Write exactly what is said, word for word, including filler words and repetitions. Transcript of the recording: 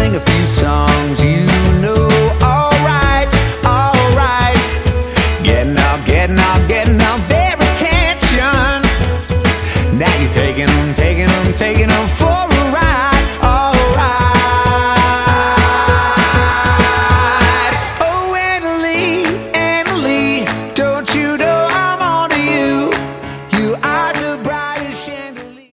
sing a few songs you know. Alright, alright. Getting out, getting out, getting out their attention. Now you're taking them, taking them, taking them for a ride.